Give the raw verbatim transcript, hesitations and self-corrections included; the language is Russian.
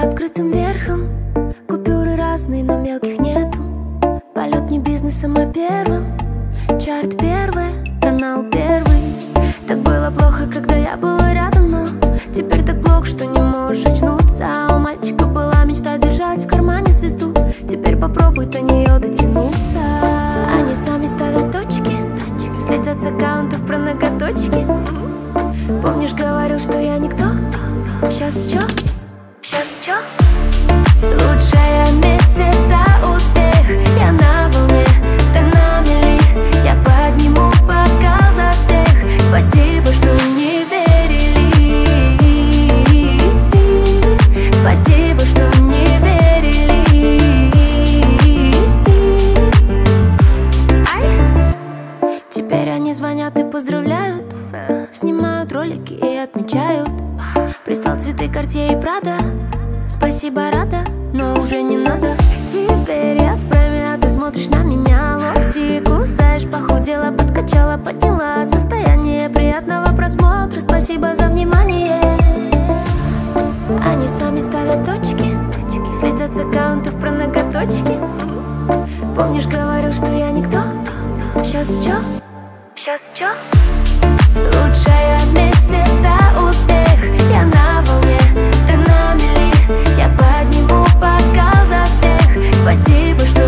открытым верхом. Купюры разные, но мелких нету. Полет не бизнесом, а первым. Чарт первый, канал первый. Так было плохо, когда я была рядом, но теперь так плохо, что не можешь очнуться. А у мальчика была мечта держать в кармане звезду. Теперь попробуй до нее дотянуться. Они сами ставят точки, следят с аккаунтов про ноготочки. Помнишь, говорил, что я никто? Сейчас чё? Сейчас чё? Лучшее вместе — это успех. Я на волне, ты на мели. Я подниму бокал за всех. Спасибо, что не верили. Спасибо, что не верили. Ай! Теперь они звонят и поздравляют, снимают ролики и отмечают. Прислал цветы Картье и Прада. Спасибо, рада, но уже не надо. Теперь я вправе, а ты смотришь на меня. Локти кусаешь, похудела, подкачала, подняла. Состояние приятного просмотра. Спасибо за внимание. Они сами ставят точки, следят с аккаунтов про ноготочки. Помнишь, говорил, что я никто? Сейчас чё? Сейчас чё? Лучшее вместе — это успех. Я на волне, ты на мели. Я подниму бокал за всех. Спасибо, что